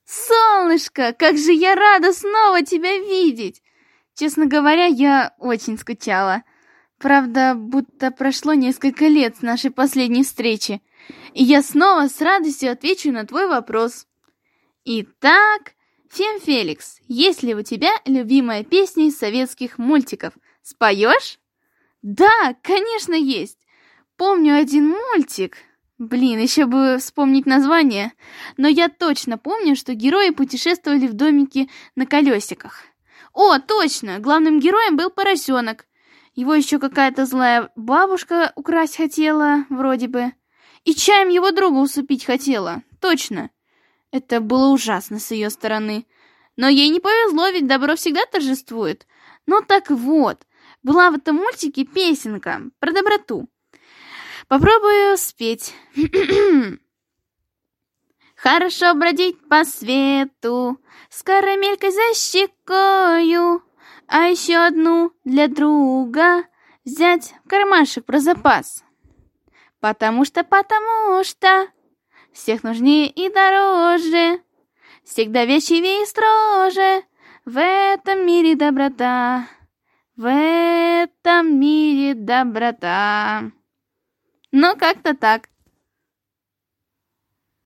Солнышко, как же я рада снова тебя видеть! Честно говоря, я очень скучала. Правда, будто прошло несколько лет с нашей последней встречи, и я снова с радостью отвечу на твой вопрос. Итак, Фем-Феликс, есть ли у тебя любимая песня из советских мультиков? Споешь? Да, конечно, есть. Помню один мультик. Блин, еще бы вспомнить название. Но я точно помню, что герои путешествовали в домике на колесиках. О, точно, главным героем был поросенок. Его еще какая-то злая бабушка украсть хотела, вроде бы. И чаем его друга усыпить хотела, точно. Это было ужасно с ее стороны. Но ей не повезло, ведь добро всегда торжествует. Ну так вот, была в этом мультике песенка про доброту. Попробую спеть. Хорошо бродить по свету с карамелькой за щекою, а еще одну для друга взять в кармашек про запас. Потому что всех нужнее и дороже, всегда вежливее и строже. В этом мире доброта, в этом мире доброта. Ну, как-то так.